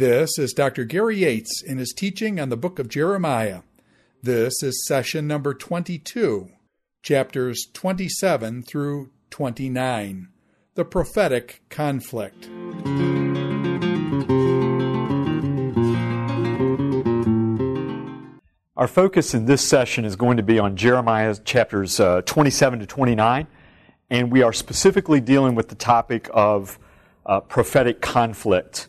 This is Dr. Gary Yates in his teaching on the book of Jeremiah. This is session number 22, chapters 27 through 29, the prophetic conflict. Our focus in this session is going to be on Jeremiah chapters 27 to 29, and we are specifically dealing with the topic of prophetic conflict.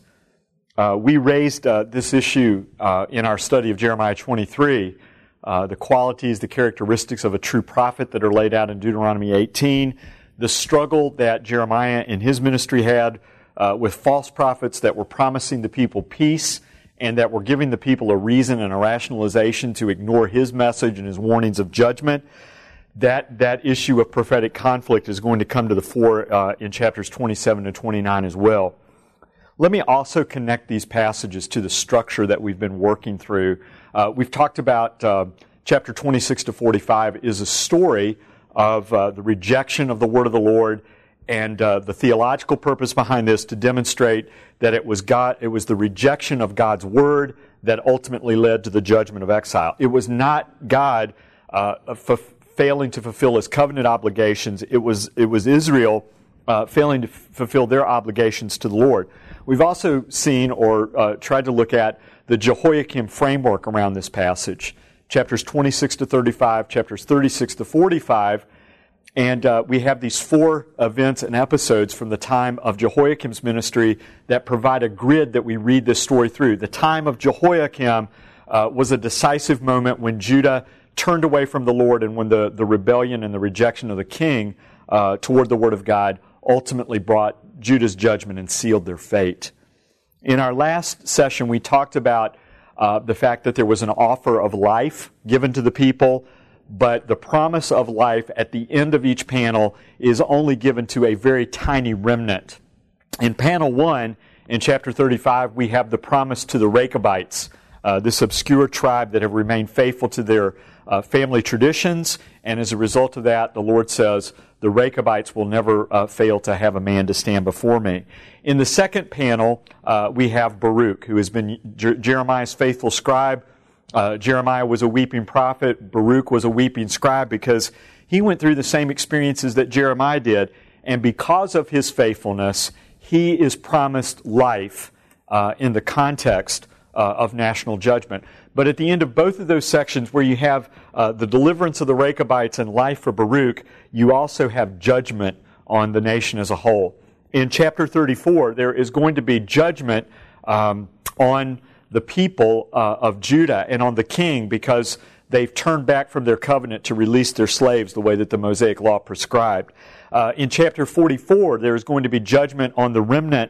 We raised this issue in our study of Jeremiah 23, the qualities, the characteristics of a true prophet that are laid out in Deuteronomy 18, the struggle that Jeremiah in his ministry had with false prophets that were promising the people peace and that were giving the people a reason and a rationalization to ignore his message and his warnings of judgment. That issue of prophetic conflict is going to come to the fore in chapters 27 to 29 as well. Let me also connect these passages to the structure that we've been working through. We've talked about chapter 26 to 45 is a story of the rejection of the word of the Lord and the theological purpose behind this to demonstrate that it was the rejection of God's word that ultimately led to the judgment of exile. It was not God failing to fulfill his covenant obligations. It was Israel failing to fulfill their obligations to the Lord. We've also seen or tried to look at the Jehoiakim framework around this passage, chapters 26 to 35, chapters 36 to 45, and we have these four events and episodes from the time of Jehoiakim's ministry that provide a grid that we read this story through. The time of Jehoiakim was a decisive moment when Judah turned away from the Lord and when the rebellion and the rejection of the king toward the word of God ultimately brought Judah's judgment and sealed their fate. In our last session, we talked about the fact that there was an offer of life given to the people, but the promise of life at the end of each panel is only given to a very tiny remnant. In panel 1, in chapter 35, we have the promise to the Rechabites, this obscure tribe that have remained faithful to their family traditions, and as a result of that, the Lord says, the Rechabites will never fail to have a man to stand before me. In the second panel, we have Baruch, who has been Jeremiah's faithful scribe. Jeremiah was a weeping prophet. Baruch was a weeping scribe because he went through the same experiences that Jeremiah did, and because of his faithfulness, he is promised life in the context of national judgment. But at the end of both of those sections where you have the deliverance of the Rechabites and life for Baruch, you also have judgment on the nation as a whole. In chapter 34, there is going to be judgment on the people of Judah and on the king because they've turned back from their covenant to release their slaves the way that the Mosaic Law prescribed. In chapter 44, there is going to be judgment on the remnant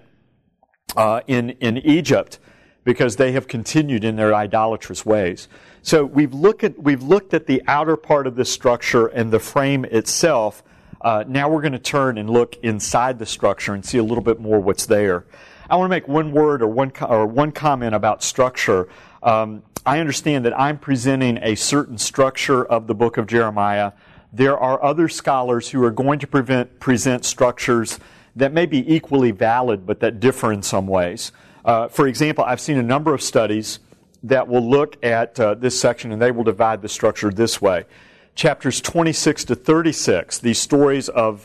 in Egypt, because they have continued in their idolatrous ways. So we've looked at the outer part of this structure and the frame itself. Now we're going to turn and look inside the structure and see a little bit more what's there. I want to make one word or one comment about structure. I understand that I'm presenting a certain structure of the book of Jeremiah. There are other scholars who are going to present structures that may be equally valid but that differ in some ways. For example, I've seen a number of studies that will look at this section and they will divide the structure this way. Chapters 26 to 36, these stories of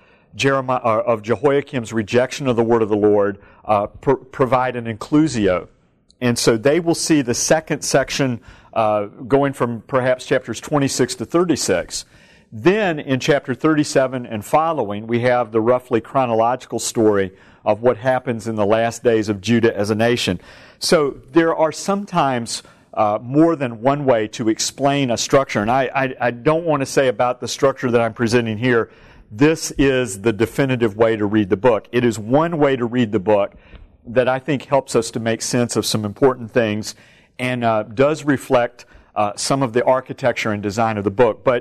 Jehoiakim's rejection of the word of the Lord provide an inclusio. And so they will see the second section going from perhaps chapters 26 to 36. Then in chapter 37 and following, we have the roughly chronological story of what happens in the last days of Judah as a nation. So there are sometimes more than one way to explain a structure. And I don't want to say about the structure that I'm presenting here, this is the definitive way to read the book. It is one way to read the book that I think helps us to make sense of some important things and does reflect some of the architecture and design of the book. But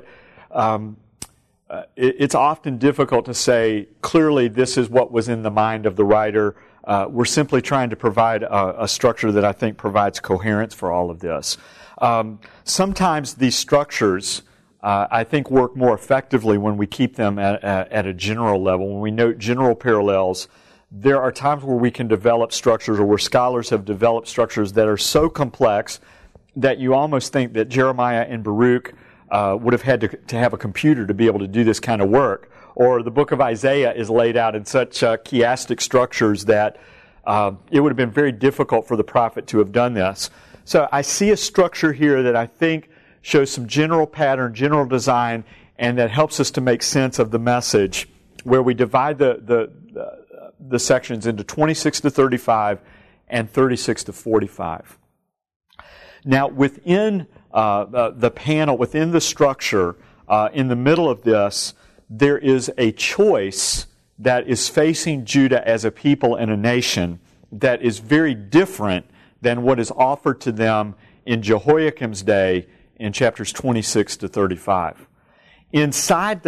it's often difficult to say, clearly this is what was in the mind of the writer. We're simply trying to provide a structure that I think provides coherence for all of this. Sometimes these structures, I think, work more effectively when we keep them at a general level, when we note general parallels there are times where we can develop structures, or where scholars have developed structures that are so complex that you almost think that Jeremiah and Baruch would have had to have a computer to be able to do this kind of work. Or the book of Isaiah is laid out in such chiastic structures that it would have been very difficult for the prophet to have done this. So I see a structure here that I think shows some general pattern, general design, and that helps us to make sense of the message, where we divide the sections into 26 to 35 and 36 to 45. Now, within the panel, within the structure, in the middle of this, there is a choice that is facing Judah as a people and a nation that is very different than what is offered to them in Jehoiakim's day in chapters 26 to 35. Inside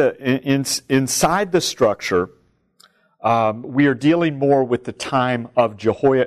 the structure, we are dealing more with the time of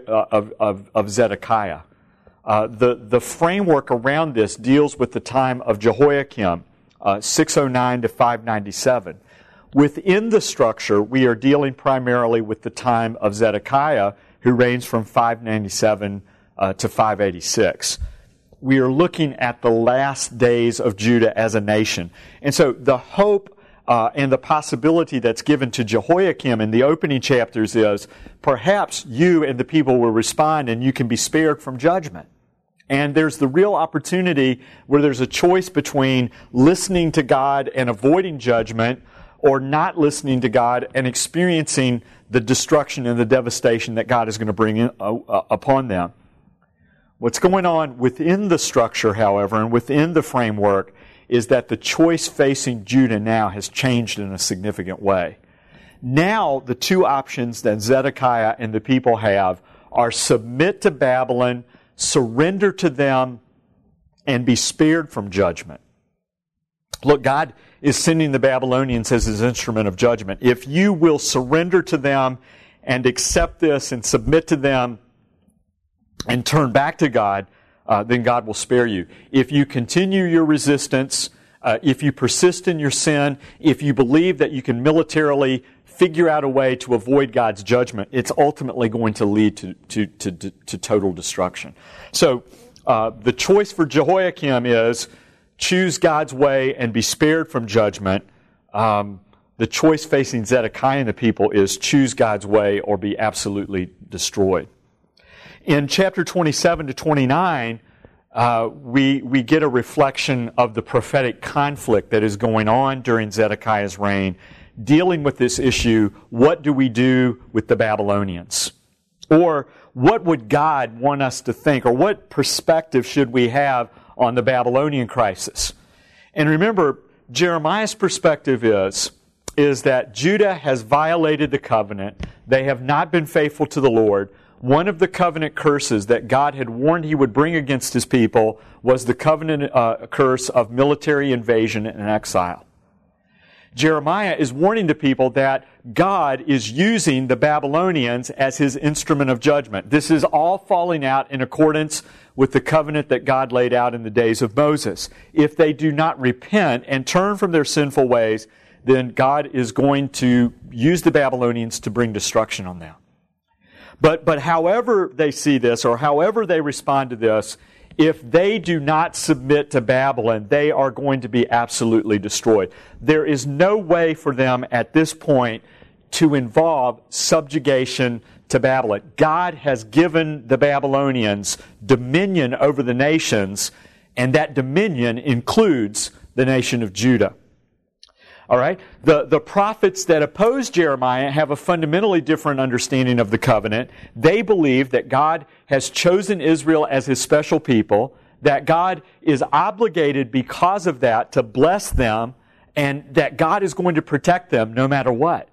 Zedekiah. The framework around this deals with the time of Jehoiakim, 609 to 597. Within the structure, we are dealing primarily with the time of Zedekiah, who reigns from 597 to 586. We are looking at the last days of Judah as a nation. And so the hope and the possibility that's given to Jehoiakim in the opening chapters is perhaps you and the people will respond and you can be spared from judgment. And there's the real opportunity where there's a choice between listening to God and avoiding judgment, or not listening to God and experiencing the destruction and the devastation that God is going to bring upon them. What's going on within the structure, however, and within the framework, is that the choice facing Judah now has changed in a significant way. Now, the two options that Zedekiah and the people have are submit to Babylon, surrender to them, and be spared from judgment. Look, God is sending the Babylonians as His instrument of judgment. If you will surrender to them and accept this and submit to them and turn back to God, then God will spare you. If you continue your resistance, if you persist in your sin, if you believe that you can militarily figure out a way to avoid God's judgment, it's ultimately going to lead to total destruction. So the choice for Jehoiakim is choose God's way and be spared from judgment. The choice facing Zedekiah and the people is choose God's way or be absolutely destroyed. In chapter 27 to 29, we get a reflection of the prophetic conflict that is going on during Zedekiah's reign, dealing with this issue, what do we do with the Babylonians? Or what would God want us to think? Or what perspective should we have on the Babylonian crisis? And remember, Jeremiah's perspective is that Judah has violated the covenant. They have not been faithful to the Lord. One of the covenant curses that God had warned He would bring against His people was the covenant curse of military invasion and exile. Jeremiah is warning the people that God is using the Babylonians as His instrument of judgment. This is all falling out in accordance with the covenant that God laid out in the days of Moses. If they do not repent and turn from their sinful ways, then God is going to use the Babylonians to bring destruction on them. But however they see this, or however they respond to this, if they do not submit to Babylon, they are going to be absolutely destroyed. There is no way for them at this point to involve subjugation to Babylon. God has given the Babylonians dominion over the nations, and that dominion includes the nation of Judah. All right? The prophets that oppose Jeremiah have a fundamentally different understanding of the covenant. They believe that God has chosen Israel as His special people, that God is obligated because of that to bless them, and that God is going to protect them no matter what.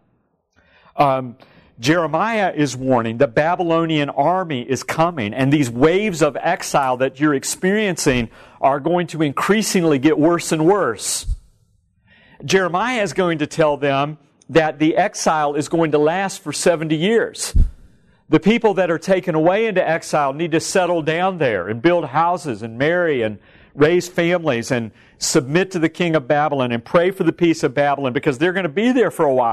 Jeremiah is warning the Babylonian army is coming, and these waves of exile that you're experiencing are going to increasingly get worse and worse. Jeremiah is going to tell them that the exile is going to last for 70 years. The people that are taken away into exile need to settle down there and build houses and marry and raise families and submit to the king of Babylon and pray for the peace of Babylon, because they're going to be there for a while.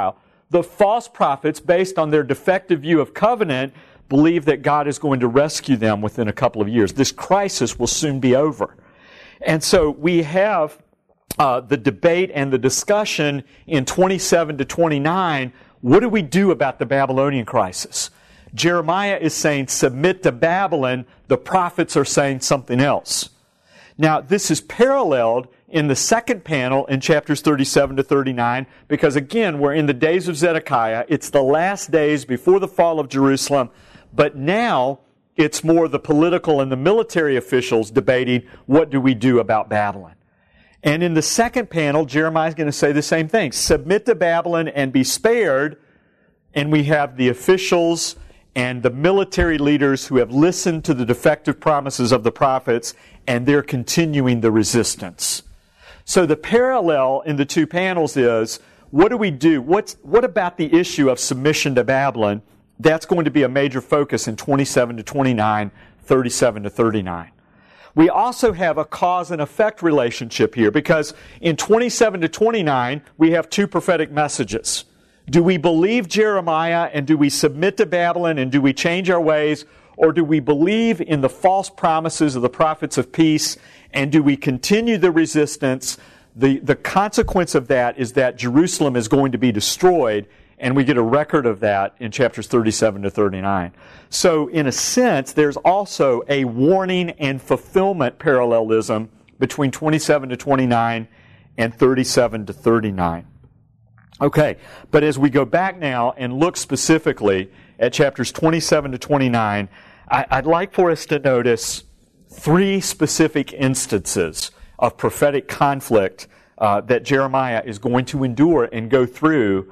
the false prophets, based on their defective view of covenant, believe that God is going to rescue them within a couple of years. This crisis will soon be over. And so we have the debate and the discussion in 27 to 29. What do we do about the Babylonian crisis? Jeremiah is saying, submit to Babylon. The prophets are saying something else. Now, this is paralleled in the second panel in chapters 37 to 39, because again, we're in the days of Zedekiah. It's the last days before the fall of Jerusalem, but now it's more the political and the military officials debating, what do we do about Babylon? And in the second panel, Jeremiah is going to say the same thing. Submit to Babylon and be spared. And we have the officials and the military leaders who have listened to the defective promises of the prophets, and they're continuing the resistance. So the parallel in the two panels is, what do we do? What about the issue of submission to Babylon? That's going to be a major focus in 27 to 29, 37 to 39. We also have a cause and effect relationship here, because in 27 to 29, we have two prophetic messages. Do we believe Jeremiah, and do we submit to Babylon, and do we change our ways, or do we believe in the false promises of the prophets of peace, and do we continue the resistance? The consequence of that is that Jerusalem is going to be destroyed, and we get a record of that in chapters 37 to 39. So, in a sense, there's also a warning and fulfillment parallelism between 27 to 29 and 37 to 39. Okay, but as we go back now and look specifically at chapters 27 to 29, I'd like for us to notice three specific instances of prophetic conflict that Jeremiah is going to endure and go through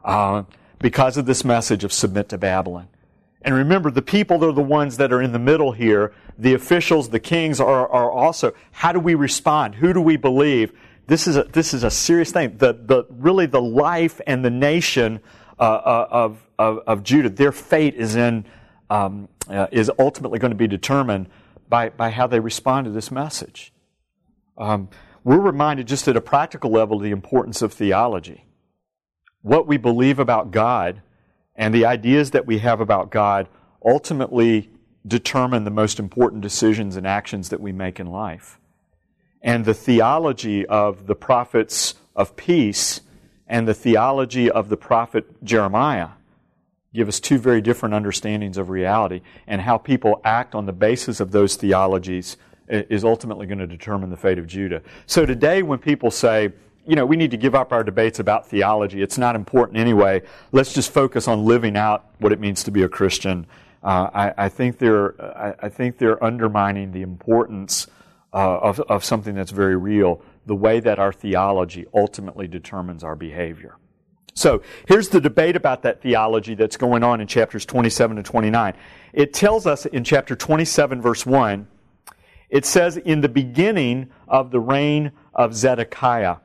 because of this message of submit to Babylon. And remember, the people are the ones that are in the middle here. The officials, the kings are also. How do we respond? Who do we believe? This is a serious thing. Really the life and the nation of Judah, their fate is ultimately going to be determined by how they respond to this message. We're reminded just at a practical level of the importance of theology. What we believe about God and the ideas that we have about God ultimately determine the most important decisions and actions that we make in life. And the theology of the prophets of peace and the theology of the prophet Jeremiah give us two very different understandings of reality, and how people act on the basis of those theologies is ultimately going to determine the fate of Judah. So today when people say, we need to give up our debates about theology, it's not important anyway, let's just focus on living out what it means to be a Christian, I think they're undermining the importance of something that's very real, the way that our theology ultimately determines our behavior. So here's the debate about that theology that's going on in chapters 27 to 29. It tells us in chapter 27, verse 1, it says, in the beginning of the reign of Zedekiah.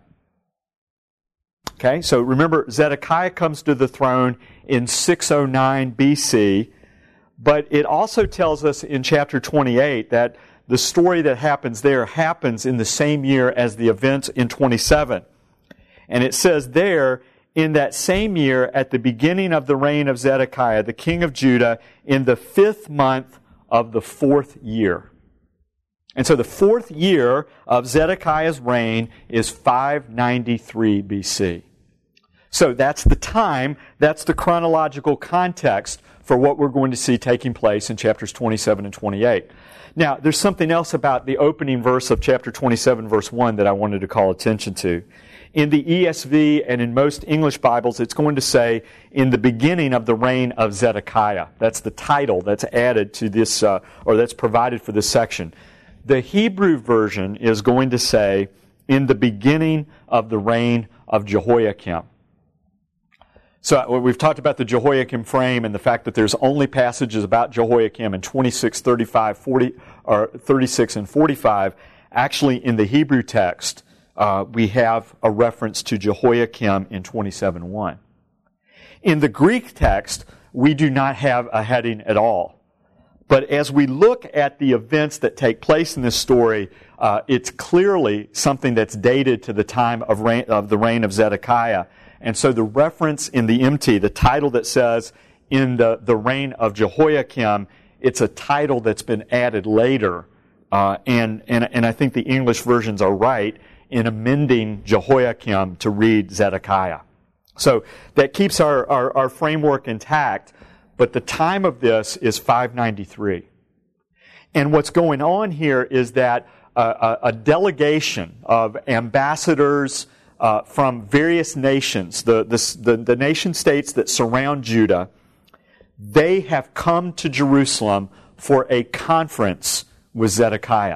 Okay, so remember, Zedekiah comes to the throne in 609 BC, but it also tells us in chapter 28 that the story that happens there happens in the same year as the events in 27. And it says there, in that same year, at the beginning of the reign of Zedekiah, the king of Judah, in the 5th month of the 4th year. And so the 4th year of Zedekiah's reign is 593 BC. So that's the time, that's the chronological context for what we're going to see taking place in chapters 27 and 28. Now, there's something else about the opening verse of chapter 27, verse 1 that I wanted to call attention to. In the ESV and in most English Bibles, it's going to say, in the beginning of the reign of Zedekiah. That's the title that's added to this, or that's provided for this section. The Hebrew version is going to say, in the beginning of the reign of Jehoiakim. So we've talked about the Jehoiakim frame and the fact that there's only passages about Jehoiakim in 26, 35, 40, or 36 and 45. Actually, in the Hebrew text, we have a reference to Jehoiakim in 27:1. In the Greek text, we do not have a heading at all. But as we look at the events that take place in this story, it's clearly something that's dated to the time of the reign of Zedekiah. And so the reference in the MT, the title that says in the reign of Jehoiakim, it's a title that's been added later. And I think the English versions are right in amending Jehoiakim to read Zedekiah. So that keeps our framework intact, but the time of this is 593. And what's going on here is that a delegation of ambassadors from various nations, the nation states that surround Judah, they have come to Jerusalem for a conference with Zedekiah.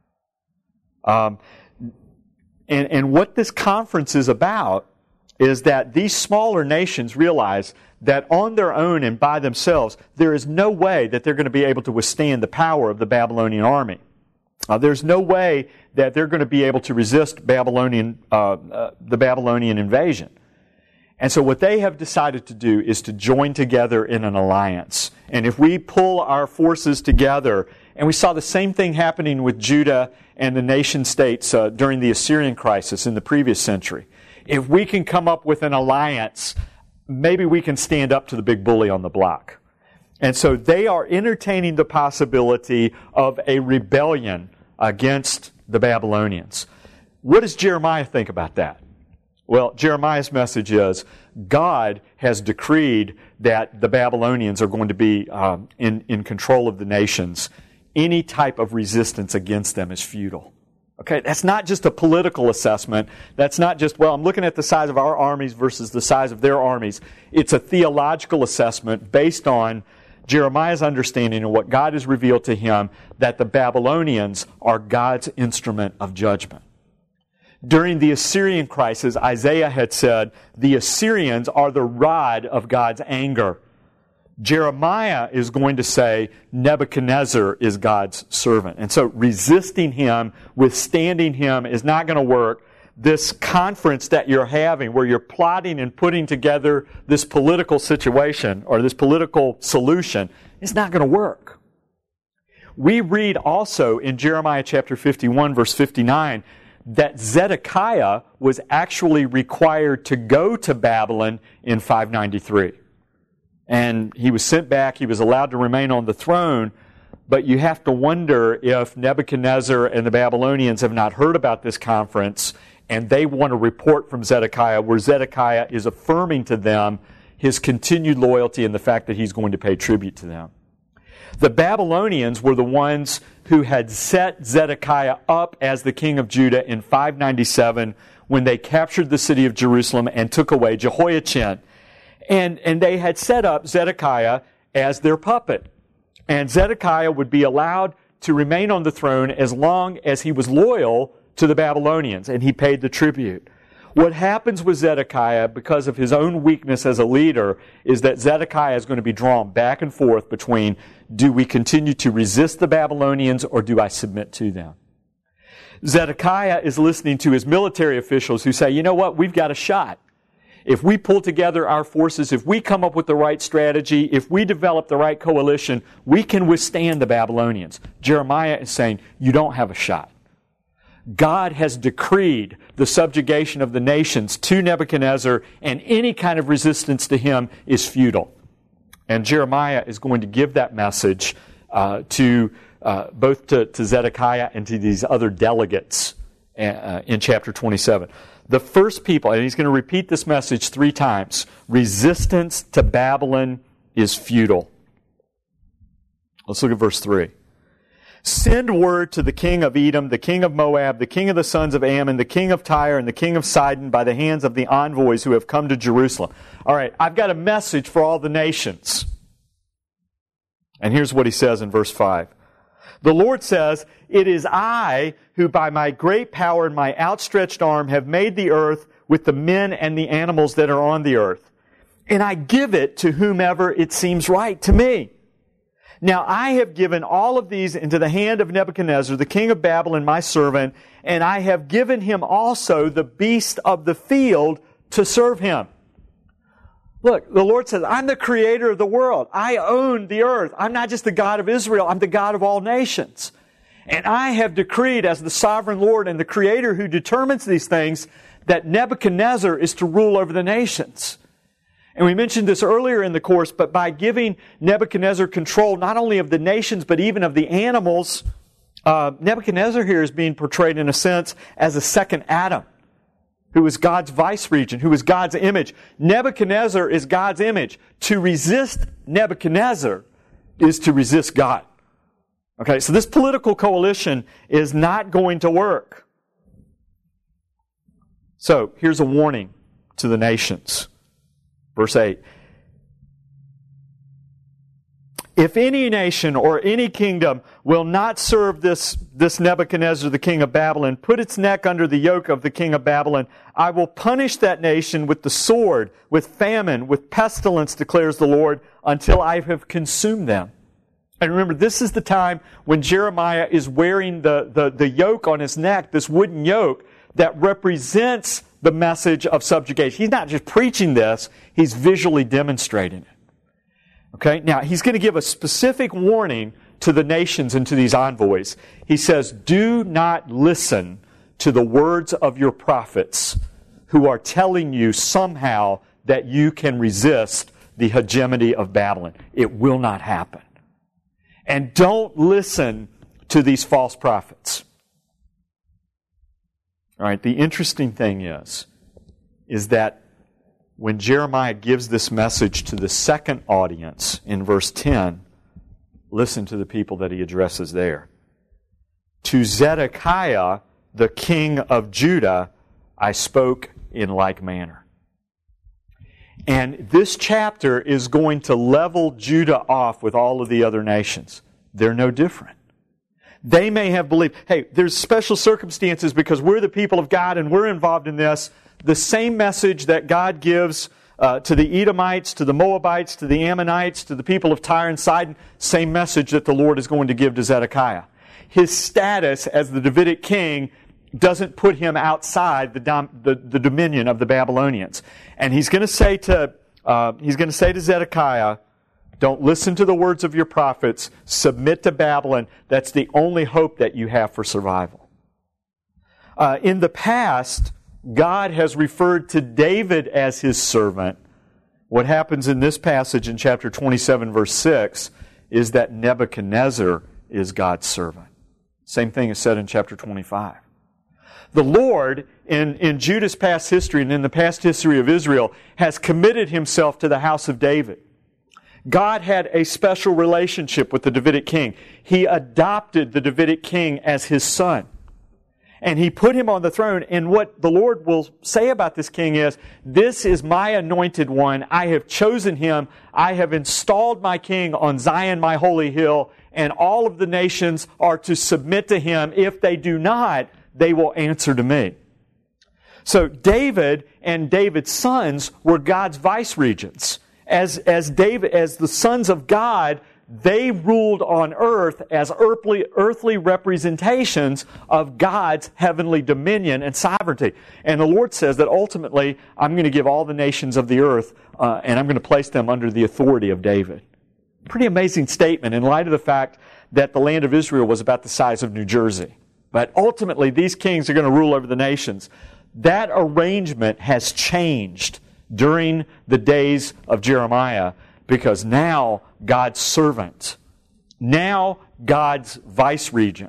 And what this conference is about is that these smaller nations realize that on their own and by themselves, there is no way that they're going to be able to withstand the power of the Babylonian army. There's no way that they're going to be able to resist the Babylonian invasion. And so what they have decided to do is to join together in an alliance. And if we pull our forces together, and we saw the same thing happening with Judah and the nation states during the Assyrian crisis in the previous century. If we can come up with an alliance, maybe we can stand up to the big bully on the block. And so they are entertaining the possibility of a rebellion against the Babylonians. What does Jeremiah think about that? Well, Jeremiah's message is God has decreed that the Babylonians are going to be in control of the nations. Any type of resistance against them is futile. Okay, that's not just a political assessment. That's not just, well, I'm looking at the size of our armies versus the size of their armies. It's a theological assessment based on Jeremiah's understanding of what God has revealed to him, that the Babylonians are God's instrument of judgment. During the Assyrian crisis, Isaiah had said, the Assyrians are the rod of God's anger. Jeremiah is going to say Nebuchadnezzar is God's servant. And so resisting him, withstanding him is not going to work. This conference that you're having where you're plotting and putting together this political situation or this political solution is not going to work. We read also in Jeremiah chapter 51 verse 59 that Zedekiah was actually required to go to Babylon in 593. And he was sent back. He was allowed to remain on the throne. But you have to wonder if Nebuchadnezzar and the Babylonians have not heard about this conference and they want a report from Zedekiah where Zedekiah is affirming to them his continued loyalty and the fact that he's going to pay tribute to them. The Babylonians were the ones who had set Zedekiah up as the king of Judah in 597 when they captured the city of Jerusalem and took away Jehoiachin. And they had set up Zedekiah as their puppet. And Zedekiah would be allowed to remain on the throne as long as he was loyal to the Babylonians and he paid the tribute. What happens with Zedekiah, because of his own weakness as a leader, is that Zedekiah is going to be drawn back and forth between, do we continue to resist the Babylonians or do I submit to them? Zedekiah is listening to his military officials who say, you know what, we've got a shot. If we pull together our forces, if we come up with the right strategy, if we develop the right coalition, we can withstand the Babylonians. Jeremiah is saying, you don't have a shot. God has decreed the subjugation of the nations to Nebuchadnezzar, and any kind of resistance to him is futile. And Jeremiah is going to give that message both to Zedekiah and to these other delegates in chapter 27. The first people, and he's going to repeat this message 3 times, resistance to Babylon is futile. Let's look at verse 3. Send word to the king of Edom, the king of Moab, the king of the sons of Ammon, the king of Tyre, and the king of Sidon by the hands of the envoys who have come to Jerusalem. All right, I've got a message for all the nations. And here's what he says in verse 5. The Lord says, it is I who by my great power and my outstretched arm have made the earth with the men and the animals that are on the earth. And I give it to whomever it seems right to me. Now I have given all of these into the hand of Nebuchadnezzar, the king of Babylon, my servant, and I have given him also the beast of the field to serve him. Look, the Lord says, I'm the creator of the world. I own the earth. I'm not just the God of Israel. I'm the God of all nations. And I have decreed as the sovereign Lord and the creator who determines these things that Nebuchadnezzar is to rule over the nations. And we mentioned this earlier in the course, but by giving Nebuchadnezzar control not only of the nations, but even of the animals, Nebuchadnezzar here is being portrayed in a sense as a second Adam, who is God's vice-regent, who is God's image. Nebuchadnezzar is God's image. To resist Nebuchadnezzar is to resist God. Okay, so this political coalition is not going to work. So, here's a warning to the nations. Verse 8. If any nation or any kingdom will not serve this Nebuchadnezzar, the king of Babylon, put its neck under the yoke of the king of Babylon, I will punish that nation with the sword, with famine, with pestilence, declares the Lord, until I have consumed them. And remember, this is the time when Jeremiah is wearing the yoke on his neck, this wooden yoke that represents the message of subjugation. He's not just preaching this, he's visually demonstrating it. Okay, now he's going to give a specific warning to the nations and to these envoys. He says, do not listen to the words of your prophets who are telling you somehow that you can resist the hegemony of Babylon. It will not happen. And don't listen to these false prophets. All right, the interesting thing is that when Jeremiah gives this message to the second audience in verse 10, listen to the people that he addresses there. To Zedekiah, the king of Judah, I spoke in like manner. And this chapter is going to level Judah off with all of the other nations. They're no different. They may have believed, hey, there's special circumstances because we're the people of God and we're involved in this. The same message that God gives to the Edomites, to the Moabites, to the Ammonites, to the people of Tyre and Sidon, same message that the Lord is going to give to Zedekiah. His status as the Davidic king doesn't put him outside the dominion of the Babylonians. And he's going to say to Zedekiah, don't listen to the words of your prophets. Submit to Babylon. That's the only hope that you have for survival. In the past, God has referred to David as his servant. What happens in this passage in chapter 27, verse 6, is that Nebuchadnezzar is God's servant. Same thing is said in chapter 25. The Lord, in Judah's past history and in the past history of Israel, has committed himself to the house of David. God had a special relationship with the Davidic king. He adopted the Davidic king as his son. And he put him on the throne. And what the Lord will say about this king is, this is my anointed one. I have chosen him. I have installed my king on Zion, my holy hill. And all of the nations are to submit to him. If they do not, they will answer to me. So David and David's sons were God's vice-regents. As the sons of God, they ruled on earth as earthly representations of God's heavenly dominion and sovereignty. And the Lord says that ultimately, I'm going to give all the nations of the earth, and I'm going to place them under the authority of David. Pretty amazing statement in light of the fact that the land of Israel was about the size of New Jersey. But ultimately, these kings are going to rule over the nations. That arrangement has changed during the days of Jeremiah, because now God's servant, now God's vice-regent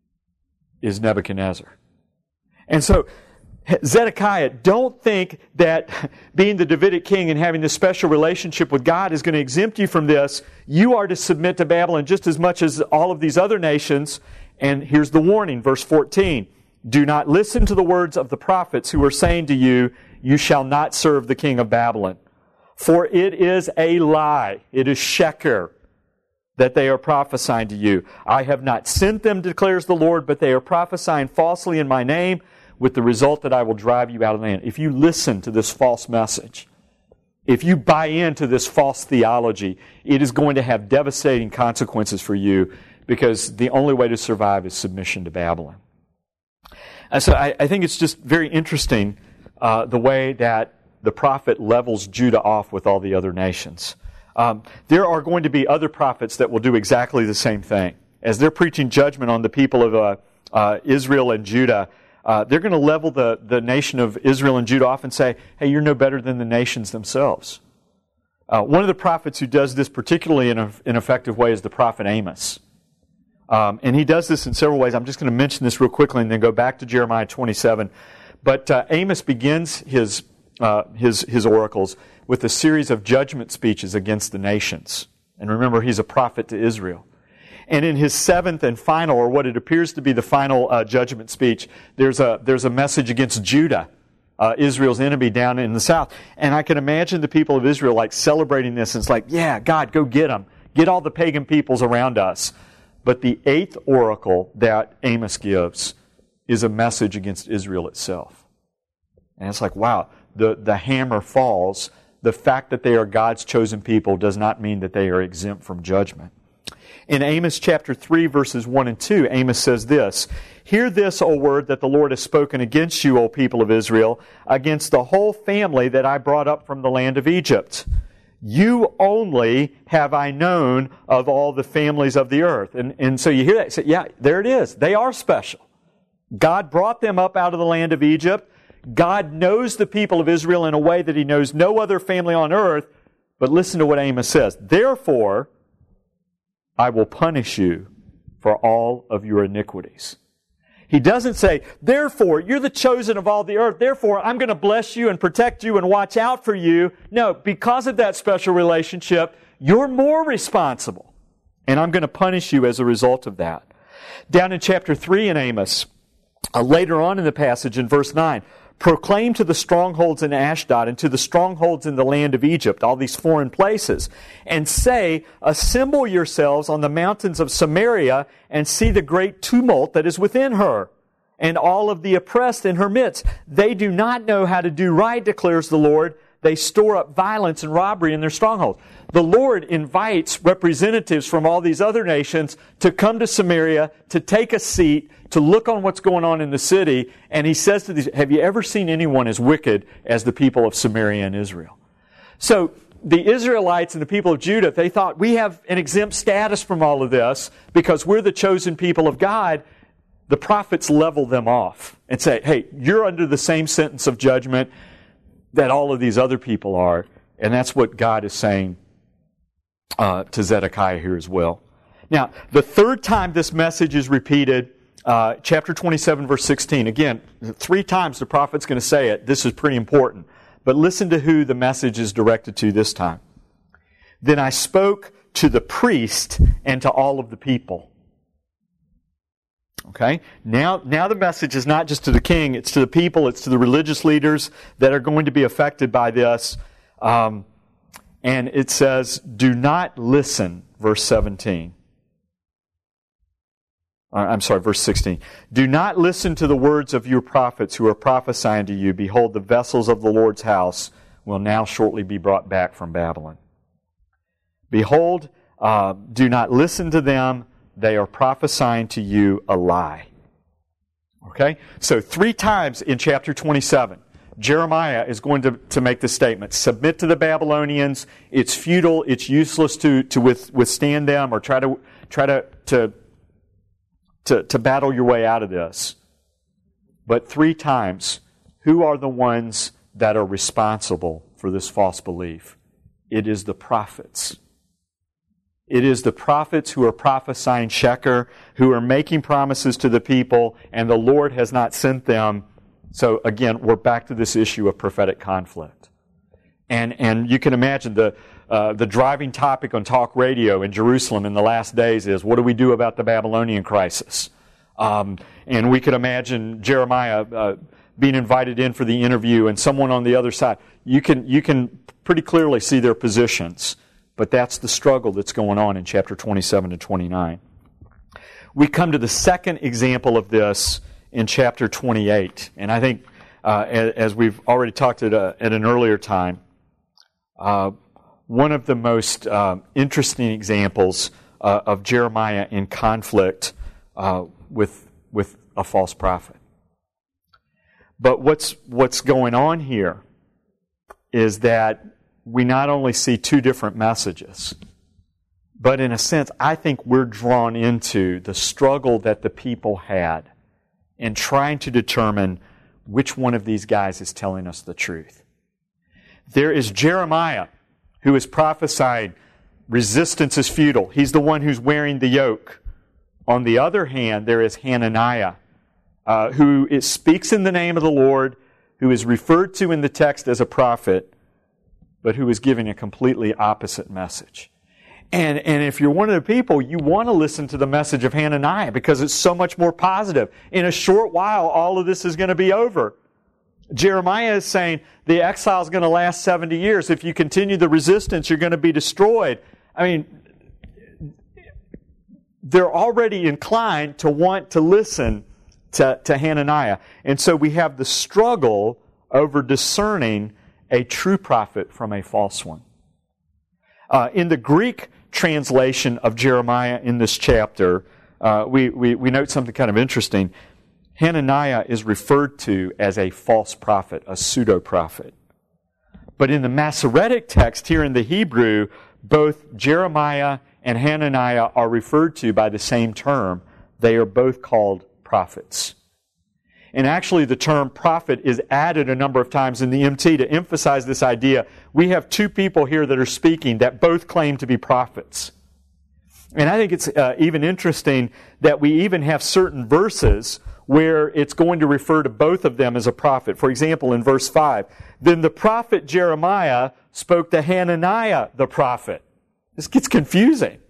is Nebuchadnezzar. And so, Zedekiah, don't think that being the Davidic king and having this special relationship with God is going to exempt you from this. You are to submit to Babylon just as much as all of these other nations. And here's the warning, verse 14. Do not listen to the words of the prophets who are saying to you, you shall not serve the king of Babylon. For it is a lie. It is sheker that they are prophesying to you. I have not sent them, declares the Lord, but they are prophesying falsely in my name, with the result that I will drive you out of the land. If you listen to this false message, if you buy into this false theology, it is going to have devastating consequences for you, because the only way to survive is submission to Babylon. And so I think it's just very interesting the way that the prophet levels Judah off with all the other nations. There are going to be other prophets that will do exactly the same thing. As they're preaching judgment on the people of Israel and Judah, They're going to level the nation of Israel and Judah off and say, hey, you're no better than the nations themselves. One of the prophets who does this particularly in an effective way is the prophet Amos. And he does this in several ways. I'm just going to mention this real quickly and then go back to Jeremiah 27. But Amos begins his oracles with a series of judgment speeches against the nations. And remember, he's a prophet to Israel. And in his seventh and final, or what it appears to be the final judgment speech, there's a message against Judah, Israel's enemy down in the south. And I can imagine the people of Israel like celebrating this, and it's like, yeah, God, go get them. Get all the pagan peoples around us. But the eighth oracle that Amos gives is a message against Israel itself. And it's like, wow, the hammer falls. The fact that they are God's chosen people does not mean that they are exempt from judgment. In Amos chapter 3, verses 1 and 2, Amos says this, "Hear this, O word that the Lord has spoken against you, O people of Israel, against the whole family that I brought up from the land of Egypt. You only have I known of all the families of the earth." And so you hear that. You say, yeah, there it is. They are special. God brought them up out of the land of Egypt. God knows the people of Israel in a way that He knows no other family on earth. But listen to what Amos says. "Therefore, I will punish you for all of your iniquities." He doesn't say, therefore, you're the chosen of all the earth. Therefore, I'm going to bless you and protect you and watch out for you. No, because of that special relationship, you're more responsible. And I'm going to punish you as a result of that. Down in chapter 3 in Amos, later on in the passage in verse 9, "Proclaim to the strongholds in Ashdod and to the strongholds in the land of Egypt," all these foreign places, "and say, assemble yourselves on the mountains of Samaria and see the great tumult that is within her, and all of the oppressed in her midst. They do not know how to do right, declares the Lord. They store up violence and robbery in their strongholds." The Lord invites representatives from all these other nations to come to Samaria, to take a seat, to look on what's going on in the city. And He says to these, have you ever seen anyone as wicked as the people of Samaria and Israel? So the Israelites and the people of Judah, they thought, we have an exempt status from all of this because we're the chosen people of God. The prophets level them off and say, hey, you're under the same sentence of judgment that all of these other people are. And that's what God is saying to Zedekiah here as well. Now, the third time this message is repeated, chapter 27, verse 16. Again, 3 times the prophet's going to say it. This is pretty important. But listen to who the message is directed to this time. "Then I spoke to the priest and to all of the people." Okay? Now the message is not just to the king, it's to the people, it's to the religious leaders that are going to be affected by this. And it says, do not listen, verse 17. Verse 16. "Do not listen to the words of your prophets who are prophesying to you. Behold, the vessels of the Lord's house will now shortly be brought back from Babylon. Behold, do not listen to them. They are prophesying to you a lie." Okay? So 3 times in chapter 27, Jeremiah is going to make this statement. Submit to the Babylonians. It's futile. It's useless to withstand them or try to battle your way out of this. But 3 times, who are the ones that are responsible for this false belief? It is the prophets. It is the prophets who are prophesying Sheker, who are making promises to the people, and the Lord has not sent them. So again, we're back to this issue of prophetic conflict. And you can imagine the driving topic on talk radio in Jerusalem in the last days is, what do we do about the Babylonian crisis? And we could imagine Jeremiah being invited in for the interview and someone on the other side. You can pretty clearly see their positions. But that's the struggle that's going on in chapter 27 to 29. We come to the second example of this in chapter 28. And I think, as we've already talked at an earlier time, one of the most interesting examples of Jeremiah in conflict with a false prophet. But what's going on here is that we not only see 2 different messages, but in a sense, I think we're drawn into the struggle that the people had in trying to determine which one of these guys is telling us the truth. There is Jeremiah, who is prophesying resistance is futile. He's the one who's wearing the yoke. On the other hand, there is Hananiah, who speaks in the name of the Lord, who is referred to in the text as a prophet, but who is giving a completely opposite message. And if you're one of the people, you want to listen to the message of Hananiah because it's so much more positive. In a short while, all of this is going to be over. Jeremiah is saying the exile is going to last 70 years. If you continue the resistance, you're going to be destroyed. I mean, they're already inclined to want to listen to Hananiah. And so we have the struggle over discerning a true prophet from a false one. In the Greek translation of Jeremiah in this chapter, we note something kind of interesting. Hananiah is referred to as a false prophet, a pseudo-prophet. But in the Masoretic text here in the Hebrew, both Jeremiah and Hananiah are referred to by the same term. They are both called prophets. And actually the term prophet is added a number of times in the MT to emphasize this idea. We have two people here that are speaking that both claim to be prophets. And I think it's even interesting that we even have certain verses where it's going to refer to both of them as a prophet. For example, in verse 5, then the prophet Jeremiah spoke to Hananiah the prophet. This gets confusing.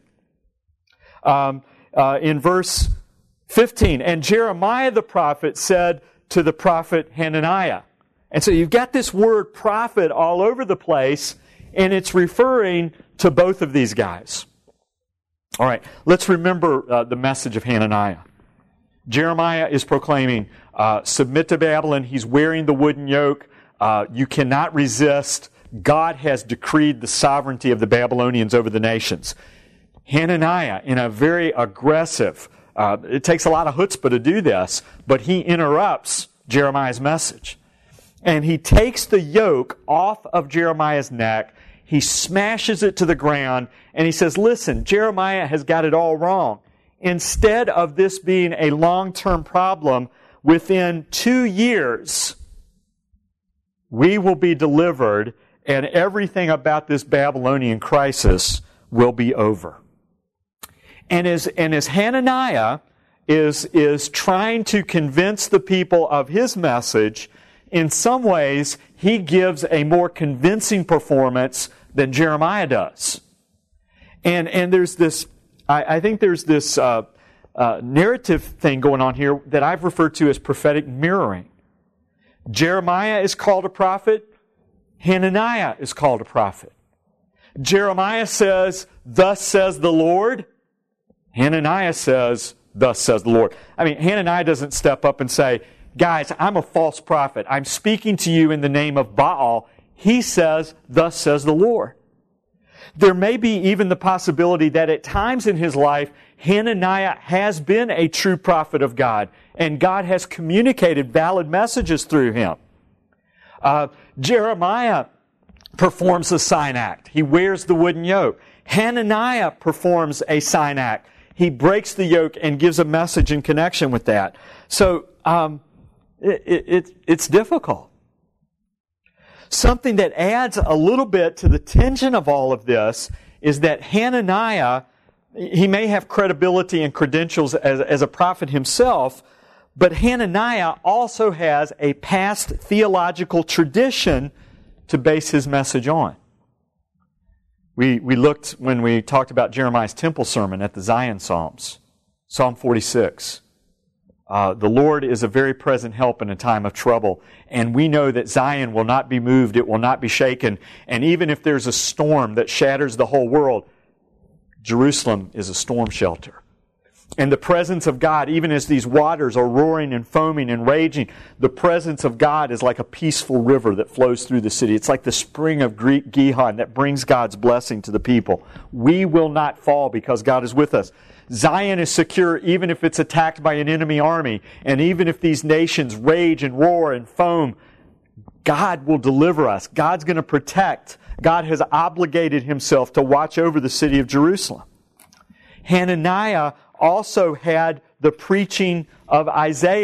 In verse 15, and Jeremiah the prophet said to the prophet Hananiah. And so you've got this word prophet all over the place, and it's referring to both of these guys. All right, let's remember the message of Hananiah. Jeremiah is proclaiming, submit to Babylon. He's wearing the wooden yoke. You cannot resist. God has decreed the sovereignty of the Babylonians over the nations. Hananiah, in a very aggressive, it takes a lot of chutzpah to do this, but he interrupts Jeremiah's message. And he takes the yoke off of Jeremiah's neck, he smashes it to the ground, and he says, listen, Jeremiah has got it all wrong. Instead of this being a long-term problem, within 2 years, we will be delivered, and everything about this Babylonian crisis will be over. And as Hananiah is trying to convince the people of his message, in some ways, he gives a more convincing performance than Jeremiah does. And there's this, I think there's this narrative thing going on here that I've referred to as prophetic mirroring. Jeremiah is called a prophet. Hananiah is called a prophet. Jeremiah says, thus says the Lord. Hananiah says, thus says the Lord. I mean, Hananiah doesn't step up and say, guys, I'm a false prophet. I'm speaking to you in the name of Baal. He says, thus says the Lord. There may be even the possibility that at times in his life, Hananiah has been a true prophet of God, and God has communicated valid messages through him. Jeremiah performs a sign act. He wears the wooden yoke. Hananiah performs a sign act. He breaks the yoke and gives a message in connection with that. So it's difficult. Something that adds a little bit to the tension of all of this is that Hananiah, he may have credibility and credentials as a prophet himself, but Hananiah also has a past theological tradition to base his message on. We looked when we talked about Jeremiah's temple sermon at the Zion Psalms, Psalm 46. The Lord is a very present help in a time of trouble. And we know that Zion will not be moved, it will not be shaken. And even if there's a storm that shatters the whole world, Jerusalem is a storm shelter. And the presence of God, even as these waters are roaring and foaming and raging, the presence of God is like a peaceful river that flows through the city. It's like the spring of Gihon that brings God's blessing to the people. We will not fall because God is with us. Zion is secure even if it's attacked by an enemy army. And even if these nations rage and roar and foam, God will deliver us. God's going to protect. God has obligated himself to watch over the city of Jerusalem. Hananiah also had the preaching of Isaiah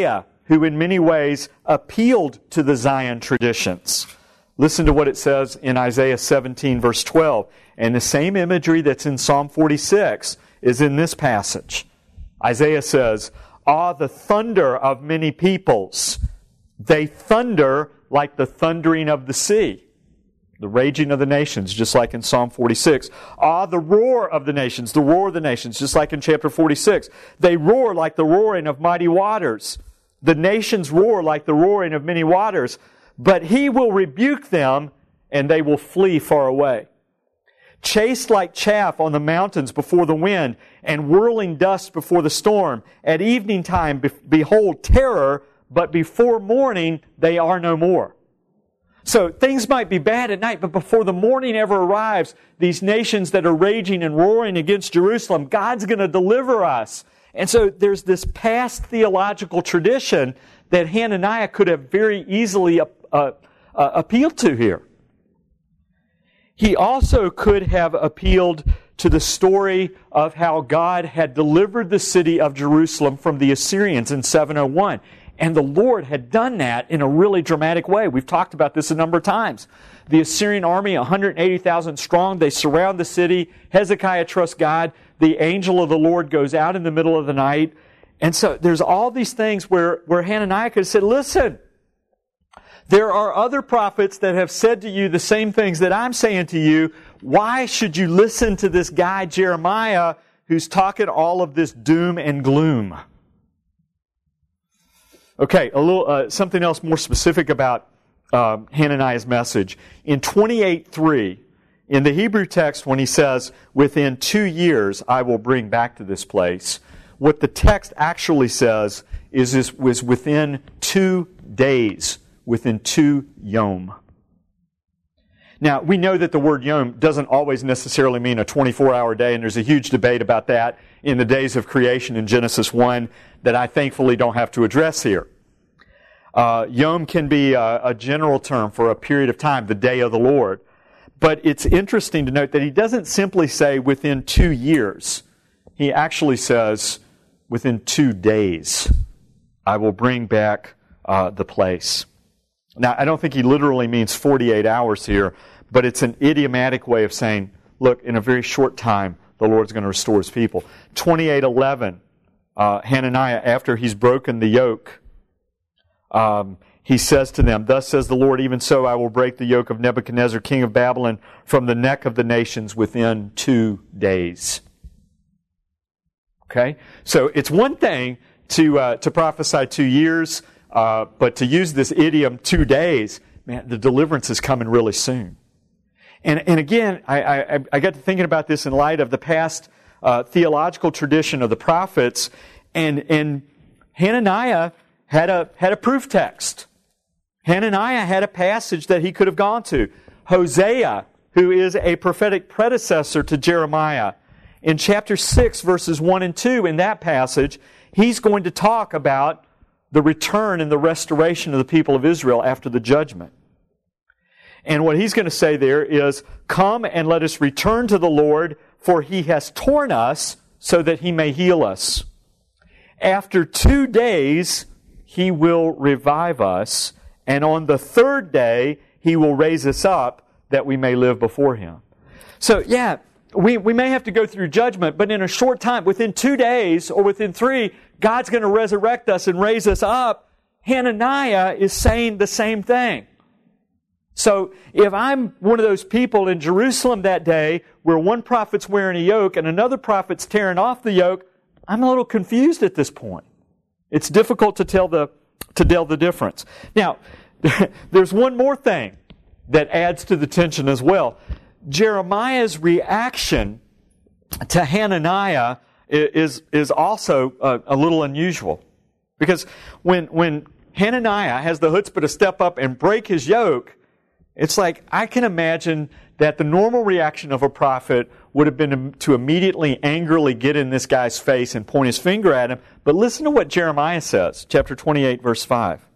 who in many ways appealed to the Zion traditions. Listen to what it says in Isaiah 17, verse 12. And the same imagery that's in Psalm 46 is in this passage. Isaiah says, "Ah, the thunder of many peoples. They thunder like the thundering of the sea." The raging of the nations, just like in Psalm 46. "Ah, the roar of the nations, the roar of the nations," just like in chapter 46. "They roar like the roaring of mighty waters. The nations roar like the roaring of many waters. But He will rebuke them, and they will flee far away. Chased like chaff on the mountains before the wind, and whirling dust before the storm. At evening time, behold terror, but before morning they are no more." So things might be bad at night, but before the morning ever arrives, these nations that are raging and roaring against Jerusalem, God's going to deliver us. And so there's this past theological tradition that Hananiah could have very easily appealed to here. He also could have appealed to the story of how God had delivered the city of Jerusalem from the Assyrians in 701. And the Lord had done that in a really dramatic way. We've talked about this a number of times. The Assyrian army, 180,000 strong, they surround the city. Hezekiah trusts God. The angel of the Lord goes out in the middle of the night. And so there's all these things where Hananiah could have said, "Listen, there are other prophets that have said to you the same things that I'm saying to you. Why should you listen to this guy Jeremiah who's talking all of this doom and gloom?" Okay, a little something else more specific about Hananiah's message. In 28:3, in the Hebrew text, when he says, "Within 2 years I will bring back to this place," what the text actually says is this was within 2 days, within 2 yom. Now, we know that the word yom doesn't always necessarily mean a 24-hour day, and there's a huge debate about that in the days of creation in Genesis 1 that I thankfully don't have to address here. Yom can be a general term for a period of time, the day of the Lord. But it's interesting to note that he doesn't simply say within 2 years. He actually says within 2 days, I will bring back the place. Now, I don't think he literally means 48 hours here, but it's an idiomatic way of saying, look, in a very short time, the Lord's going to restore His people. 28:11, Hananiah, after he's broken the yoke, he says to them, "Thus says the Lord, even so I will break the yoke of Nebuchadnezzar, king of Babylon, from the neck of the nations within 2 days." Okay? So it's one thing to prophesy 2 years, but to use this idiom 2 days, man, the deliverance is coming really soon. And again, I got to thinking about this in light of the past theological tradition of the prophets, and Hananiah had a proof text. Hananiah had a passage that he could have gone to. Hosea, who is a prophetic predecessor to Jeremiah, in chapter 6, verses 1 and 2, in that passage, he's going to talk about the return and the restoration of the people of Israel after the judgment. And what he's going to say there is, "Come and let us return to the Lord, for He has torn us so that He may heal us. After 2 days, He will revive us, and on the 3rd day, He will raise us up that we may live before Him." So, yeah, we may have to go through judgment, but in a short time, within 2 days or within 3, God's going to resurrect us and raise us up. Hananiah is saying the same thing. So if I'm one of those people in Jerusalem that day where one prophet's wearing a yoke and another prophet's tearing off the yoke, I'm a little confused at this point. It's difficult to tell the difference. Now, there's one more thing that adds to the tension as well. Jeremiah's reaction to Hananiah is also a little unusual. Because when Hananiah has the chutzpah to step up and break his yoke, it's like, I can imagine that the normal reaction of a prophet would have been to immediately angrily get in this guy's face and point his finger at him. But listen to what Jeremiah says, chapter 28, verse 5.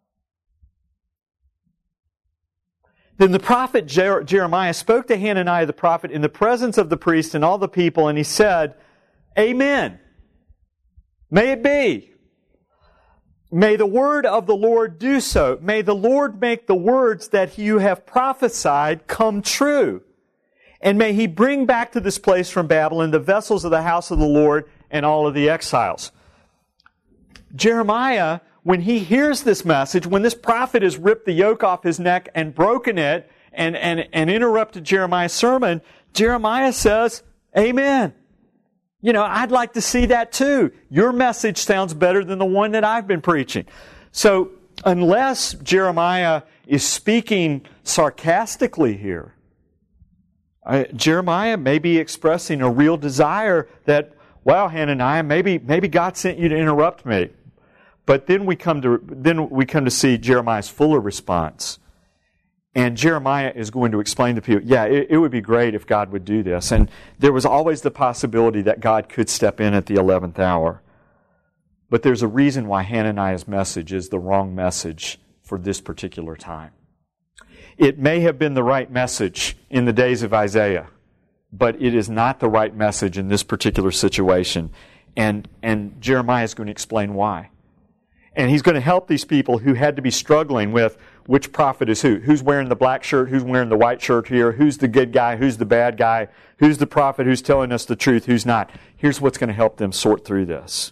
Then the prophet Jeremiah spoke to Hananiah the prophet in the presence of the priest and all the people, and he said, "Amen. May it be." May the word of the Lord do so. May the Lord make the words that you have prophesied come true. And may He bring back to this place from Babylon the vessels of the house of the Lord and all of the exiles. Jeremiah, when he hears this message, when this prophet has ripped the yoke off his neck and broken it and interrupted Jeremiah's sermon, Jeremiah says, Amen. You know, I'd like to see that too. Your message sounds better than the one that I've been preaching. So, unless Jeremiah is speaking sarcastically here, Jeremiah may be expressing a real desire that, wow, Hananiah, maybe God sent you to interrupt me. But then we come to see Jeremiah's fuller response. And Jeremiah is going to explain to people, yeah, it would be great if God would do this. And there was always the possibility that God could step in at the 11th hour. But there's a reason why Hananiah's message is the wrong message for this particular time. It may have been the right message in the days of Isaiah, but it is not the right message in this particular situation. And Jeremiah is going to explain why. And he's going to help these people who had to be struggling with which prophet is who. Who's wearing the black shirt? Who's wearing the white shirt here? Who's the good guy? Who's the bad guy? Who's the prophet who's telling us the truth? Who's not? Here's what's going to help them sort through this.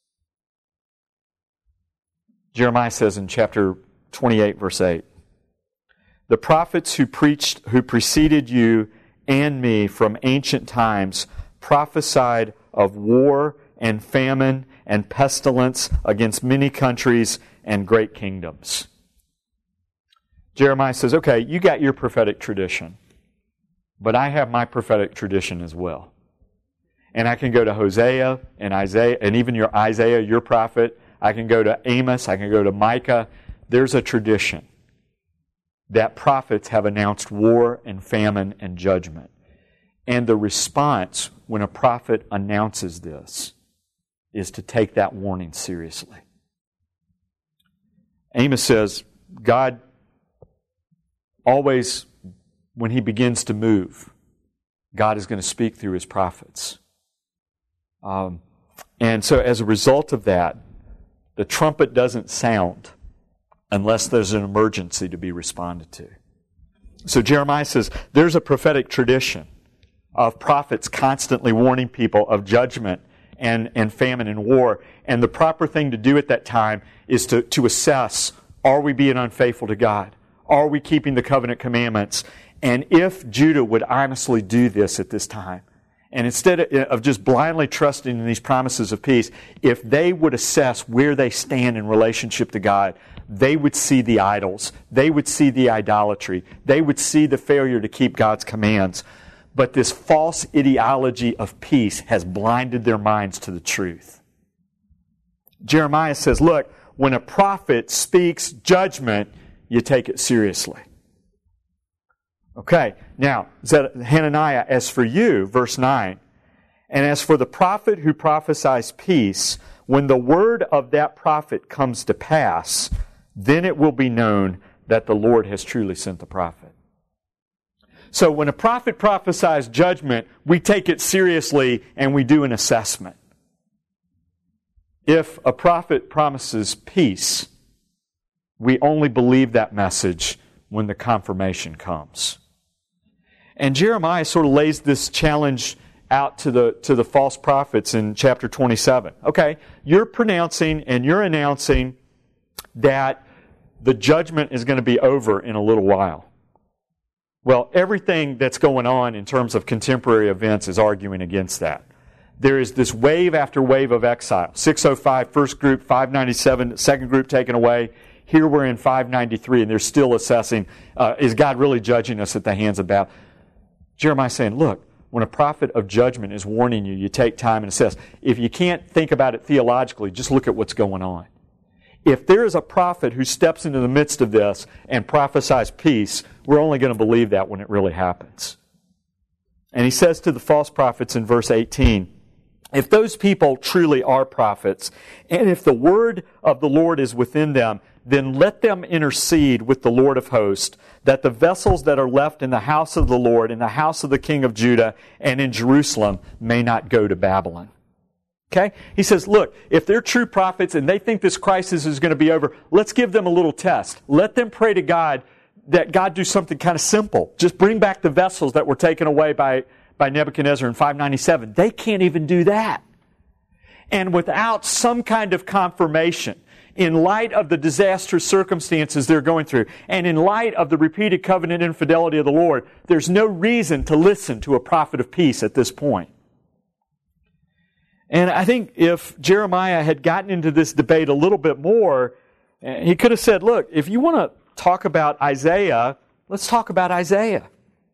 Jeremiah says in chapter 28, verse 8, the prophets who preceded you and me from ancient times prophesied of war and famine and pestilence against many countries and great kingdoms. Jeremiah says, okay, you got your prophetic tradition, but I have my prophetic tradition as well. And I can go to Hosea and Isaiah, and even your Isaiah, your prophet. I can go to Amos, I can go to Micah. There's a tradition that prophets have announced war and famine and judgment. And the response when a prophet announces this is to take that warning seriously. Amos says, God always, when He begins to move, God is going to speak through His prophets. And so as a result of that, the trumpet doesn't sound unless there's an emergency to be responded to. So Jeremiah says, there's a prophetic tradition of prophets constantly warning people of judgment and famine and war. And the proper thing to do at that time is to assess, are we being unfaithful to God? Are we keeping the covenant commandments? And if Judah would honestly do this at this time, and instead of just blindly trusting in these promises of peace, if they would assess where they stand in relationship to God, they would see the idols. They would see the idolatry. They would see the failure to keep God's commands. But this false ideology of peace has blinded their minds to the truth. Jeremiah says, look, when a prophet speaks judgment, you take it seriously. Okay, now, Hananiah, as for you, verse 9, and as for the prophet who prophesies peace, when the word of that prophet comes to pass, then it will be known that the Lord has truly sent the prophet. So when a prophet prophesies judgment, we take it seriously and we do an assessment. If a prophet promises peace, we only believe that message when the confirmation comes. And Jeremiah sort of lays this challenge out to the false prophets in chapter 27. Okay, you're pronouncing and you're announcing that the judgment is going to be over in a little while. Well, everything that's going on in terms of contemporary events is arguing against that. There is this wave after wave of exile. 605, first group, 597, second group taken away. Here we're in 593, and they're still assessing, is God really judging us at the hands of Babylon? Jeremiah's saying, look, when a prophet of judgment is warning you, you take time and assess. If you can't think about it theologically, just look at what's going on. If there is a prophet who steps into the midst of this and prophesies peace, we're only going to believe that when it really happens. And he says to the false prophets in verse 18, if those people truly are prophets, and if the word of the Lord is within them, then let them intercede with the Lord of hosts, that the vessels that are left in the house of the Lord, in the house of the king of Judah, and in Jerusalem may not go to Babylon. Okay? He says, look, if they're true prophets and they think this crisis is going to be over, let's give them a little test. Let them pray to God that God do something kind of simple. Just bring back the vessels that were taken away by Nebuchadnezzar in 597. They can't even do that. And without some kind of confirmation, in light of the disastrous circumstances they're going through, and in light of the repeated covenant infidelity of the Lord, there's no reason to listen to a prophet of peace at this point. And I think if Jeremiah had gotten into this debate a little bit more, he could have said, look, if you want to talk about Isaiah, let's talk about Isaiah.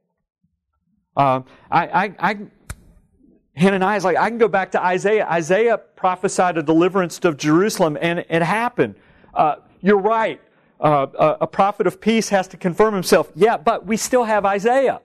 Hananiah's like, I can go back to Isaiah. Isaiah prophesied a deliverance of Jerusalem, and it happened. You're right. A prophet of peace has to confirm himself. Yeah, but we still have Isaiah.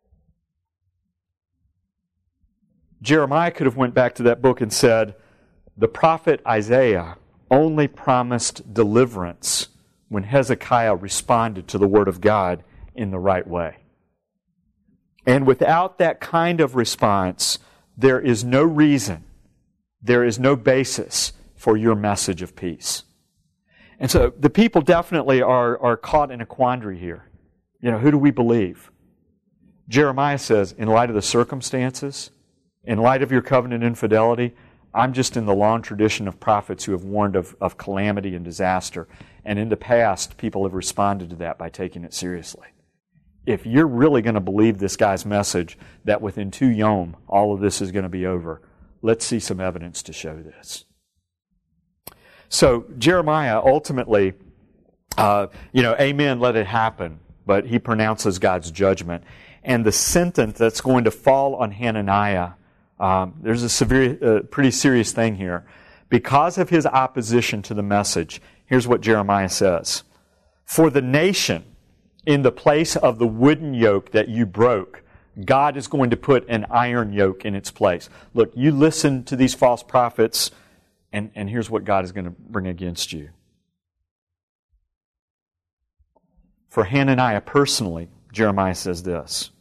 Jeremiah could have went back to that book and said, the prophet Isaiah only promised deliverance when Hezekiah responded to the word of God in the right way. And without that kind of response, there is no reason, there is no basis for your message of peace. And so the people definitely are caught in a quandary here. You know, who do we believe? Jeremiah says, in light of the circumstances, in light of your covenant infidelity, I'm just in the long tradition of prophets who have warned of calamity and disaster. And in the past, people have responded to that by taking it seriously. If you're really going to believe this guy's message that within 2 yom, all of this is going to be over, let's see some evidence to show this. So Jeremiah ultimately, amen, let it happen, but he pronounces God's judgment. And the sentence that's going to fall on Hananiah, there's a pretty serious thing here. Because of his opposition to the message, here's what Jeremiah says. For the nation, in the place of the wooden yoke that you broke, God is going to put an iron yoke in its place. Look, you listen to these false prophets, and here's what God is going to bring against you. For Hananiah personally, Jeremiah says this.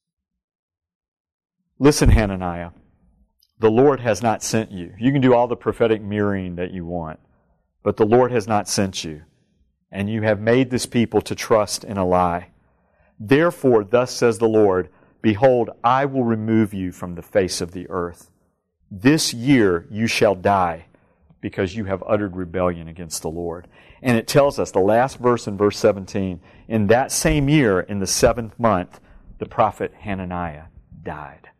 Listen, Hananiah, the Lord has not sent you. You can do all the prophetic mirroring that you want, but the Lord has not sent you. And you have made this people to trust in a lie. Therefore, thus says the Lord, behold, I will remove you from the face of the earth. This year you shall die, because you have uttered rebellion against the Lord. And it tells us, the last verse in verse 17, in that same year, in the 7th month, the prophet Hananiah died.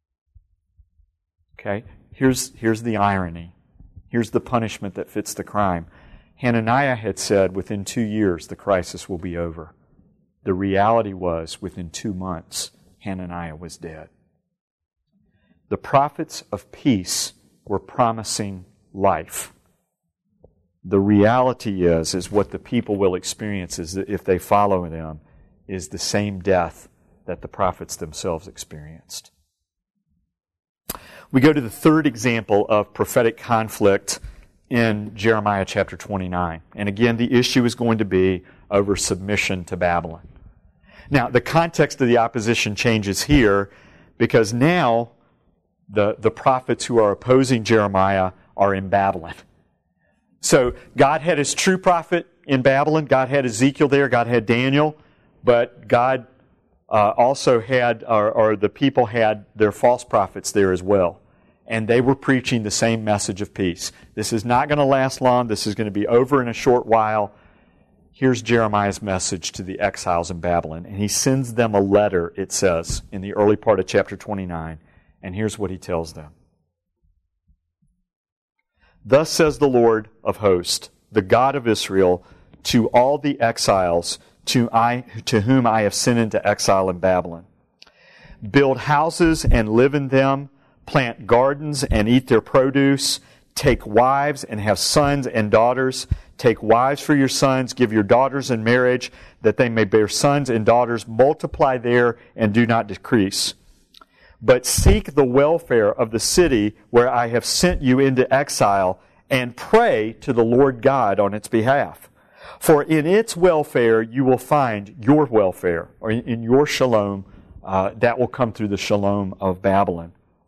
Okay? Here's the irony. Here's the punishment that fits the crime. Hananiah had said within 2 years the crisis will be over. The reality was within 2 months Hananiah was dead. The prophets of peace were promising life. The reality is what the people will experience is that if they follow them is the same death that the prophets themselves experienced. We go to the third example of prophetic conflict in Jeremiah chapter 29. And again, the issue is going to be over submission to Babylon. Now, the context of the opposition changes here because now the prophets who are opposing Jeremiah are in Babylon. So God had his true prophet in Babylon. God had Ezekiel there. God had Daniel. But God also had, or the people had their false prophets there as well. And they were preaching the same message of peace. This is not going to last long. This is going to be over in a short while. Here's Jeremiah's message to the exiles in Babylon. And he sends them a letter, it says, in the early part of chapter 29. And here's what he tells them. Thus says the Lord of hosts, the God of Israel, to all the exiles to whom I have sent into exile in Babylon. Build houses and live in them, plant gardens and eat their produce, take wives and have sons and daughters, take wives for your sons, give your daughters in marriage, that they may bear sons and daughters, multiply there and do not decrease. But seek the welfare of the city where I have sent you into exile, and pray to the Lord God on its behalf. For in its welfare you will find your welfare, or in your shalom, that will come through the shalom of Babylon.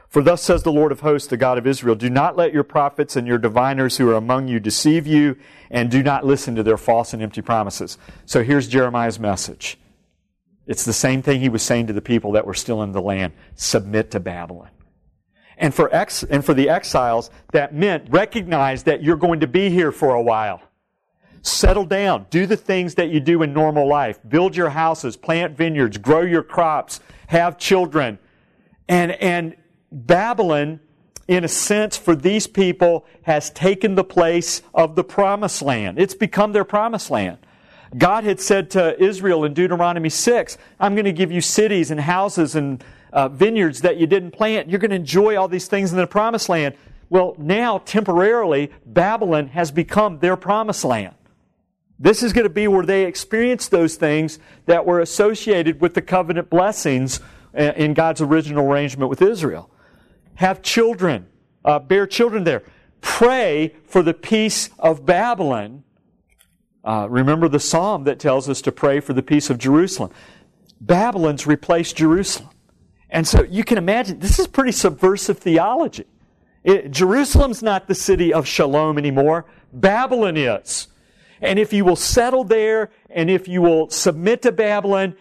For thus says the Lord of hosts, the God of Israel, do not let your prophets and your diviners who are among you deceive you, and do not listen to their false and empty promises. So here's Jeremiah's message. It's the same thing he was saying to the people that were still in the land. Submit to Babylon. And for the exiles, that meant recognize that you're going to be here for a while. Settle down. Do the things that you do in normal life. Build your houses, plant vineyards, grow your crops, have children. And Babylon, in a sense, for these people, has taken the place of the promised land. It's become their promised land. God had said to Israel in Deuteronomy 6, I'm going to give you cities and houses and vineyards that you didn't plant. You're going to enjoy all these things in the promised land. Well, now, temporarily, Babylon has become their promised land. This is going to be where they experience those things that were associated with the covenant blessings in God's original arrangement with Israel. Have children, bear children there. Pray for the peace of Babylon. Remember the psalm that tells us to pray for the peace of Jerusalem. Babylon's replaced Jerusalem. And so you can imagine, this is pretty subversive theology. Jerusalem's not the city of shalom anymore. Babylon is. And if you will settle there, and if you will submit to Babylon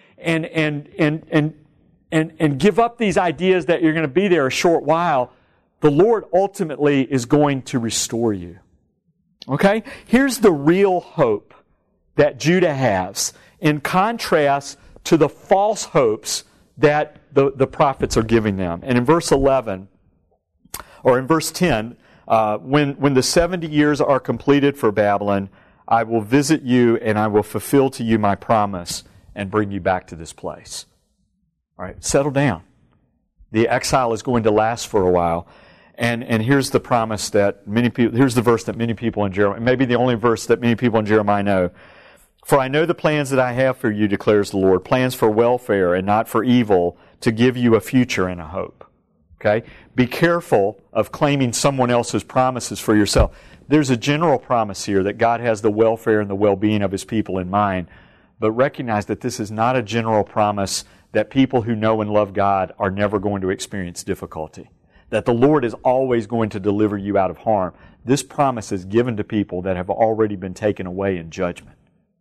and give up these ideas that you're going to be there a short while, the Lord ultimately is going to restore you. Okay? Here's the real hope that Judah has in contrast to the false hopes that the prophets are giving them. And in verse 11, or in verse 10, when the 70 years are completed for Babylon, I will visit you and I will fulfill to you my promise and bring you back to this place. All right, settle down. The exile is going to last for a while. And here's the promise that many people, here's the verse that many people in Jeremiah, maybe the only verse that many people in Jeremiah know. For I know the plans that I have for you, declares the Lord, plans for welfare and not for evil, to give you a future and a hope. Okay? Be careful of claiming someone else's promises for yourself. There's a general promise here that God has the welfare and the well-being of His people in mind, but recognize that this is not a general promise that people who know and love God are never going to experience difficulty. That the Lord is always going to deliver you out of harm. This promise is given to people that have already been taken away in judgment.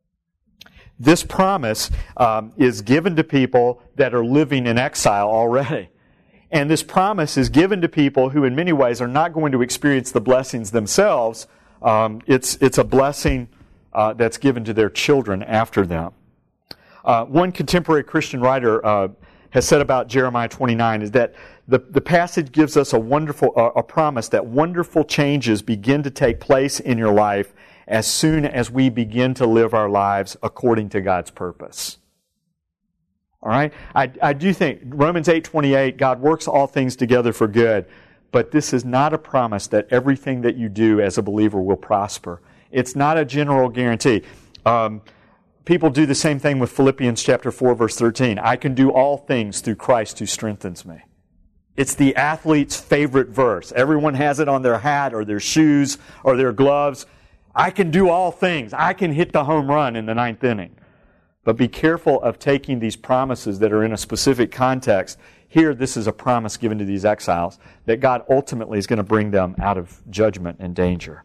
This promise is given to people that are living in exile already. And this promise is given to people who in many ways are not going to experience the blessings themselves. It's a blessing that's given to their children after them. One contemporary Christian writer has said about Jeremiah 29 is that the passage gives us a promise that wonderful changes begin to take place in your life as soon as we begin to live our lives according to God's purpose. All right? I do think Romans 8:28, God works all things together for good, but this is not a promise that everything that you do as a believer will prosper. It's not a general guarantee. People do the same thing with Philippians chapter 4, verse 13. I can do all things through Christ who strengthens me. It's the athlete's favorite verse. Everyone has it on their hat or their shoes or their gloves. I can do all things. I can hit the home run in the ninth inning. But be careful of taking these promises that are in a specific context. Here, this is a promise given to these exiles that God ultimately is going to bring them out of judgment and danger.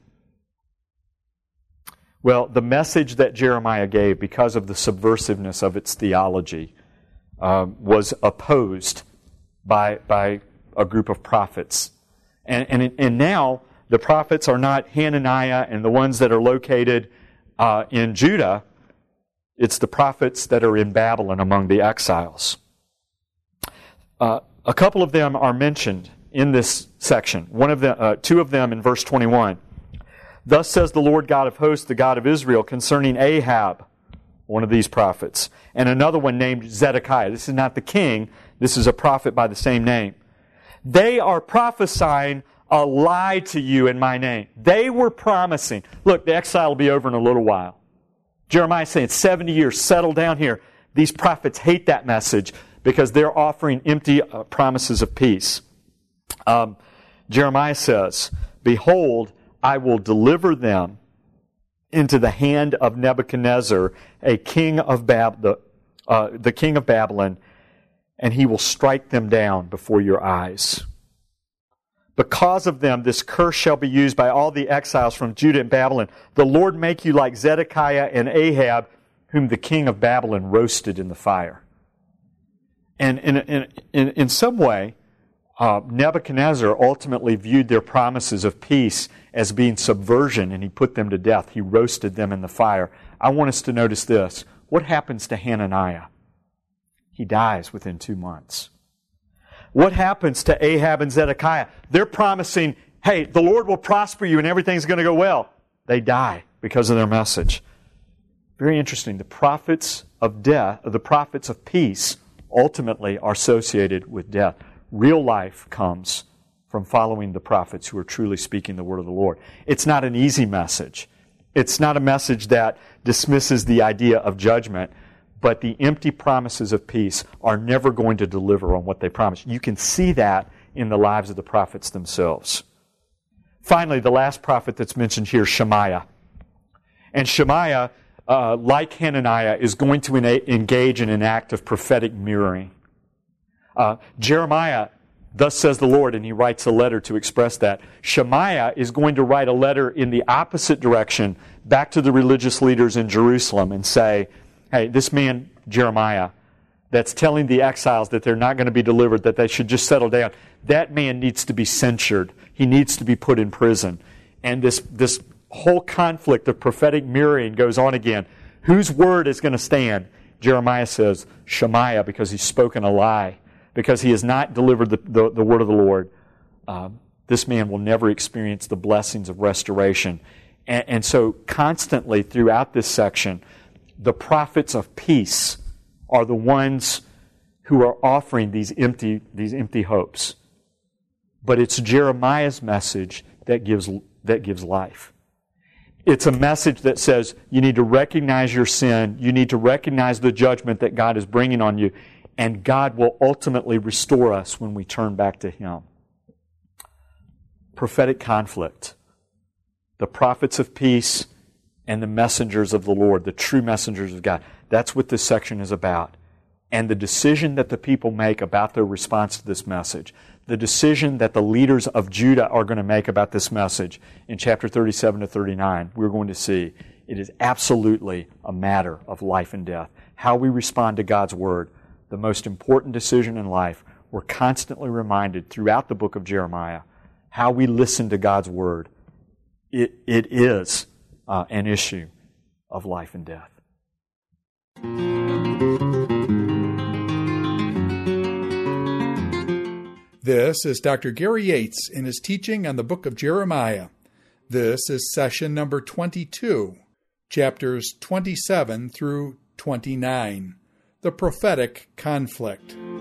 Well, the message that Jeremiah gave, because of the subversiveness of its theology, was opposed by a group of prophets. And now, the prophets are not Hananiah and the ones that are located in Judah. It's the prophets that are in Babylon among the exiles. A couple of them are mentioned in this section. Two of them in verse 21. Thus says the Lord God of hosts, the God of Israel, concerning Ahab, one of these prophets, and another one named Zedekiah. This is not the king. This is a prophet by the same name. They are prophesying a lie to you in my name. They were promising. Look, the exile will be over in a little while. Jeremiah is saying 70 years, settle down here. These prophets hate that message because they're offering empty promises of peace. Jeremiah says, behold, I will deliver them into the hand of Nebuchadnezzar, a king of the king of Babylon, and he will strike them down before your eyes. Because of them, this curse shall be used by all the exiles from Judah and Babylon. The Lord make you like Zedekiah and Ahab, whom the king of Babylon roasted in the fire. And in some way, Nebuchadnezzar ultimately viewed their promises of peace as being subversion, and he put them to death. He roasted them in the fire. I want us to notice this. What happens to Hananiah? He dies within 2 months. What happens to Ahab and Zedekiah? They're promising, hey, the Lord will prosper you and everything's going to go well. They die because of their message. Very interesting. The prophets of death, the prophets of peace, ultimately are associated with death. Real life comes from following the prophets who are truly speaking the word of the Lord. It's not an easy message. It's not a message that dismisses the idea of judgment, but the empty promises of peace are never going to deliver on what they promise. You can see that in the lives of the prophets themselves. Finally, the last prophet that's mentioned here, Shemaiah. And Shemaiah, like Hananiah, is going to engage in an act of prophetic mirroring. Jeremiah, thus says the Lord, and he writes a letter to express that. Shemaiah is going to write a letter in the opposite direction back to the religious leaders in Jerusalem and say, hey, this man, Jeremiah, that's telling the exiles that they're not going to be delivered, that they should just settle down, that man needs to be censured. He needs to be put in prison. And this whole conflict of prophetic mirroring goes on again. Whose word is going to stand? Jeremiah says, Shemaiah, because he's spoken a lie, because he has not delivered the word of the Lord. This man will never experience the blessings of restoration. And so constantly throughout this section, the prophets of peace are the ones who are offering these empty hopes. But it's Jeremiah's message that gives life. It's a message that says you need to recognize your sin, you need to recognize the judgment that God is bringing on you, and God will ultimately restore us when we turn back to Him. Prophetic conflict. The prophets of peace and the messengers of the Lord, the true messengers of God. That's what this section is about. And the decision that the people make about their response to this message, the decision that the leaders of Judah are going to make about this message in chapter 37 to 39, we're going to see it is absolutely a matter of life and death. How we respond to God's Word, the most important decision in life. We're constantly reminded throughout the book of Jeremiah how we listen to God's Word. It is an issue of life and death. This is Dr. Gary Yates in his teaching on the book of Jeremiah. This is session number 22, chapters 27 through 29, the prophetic conflict.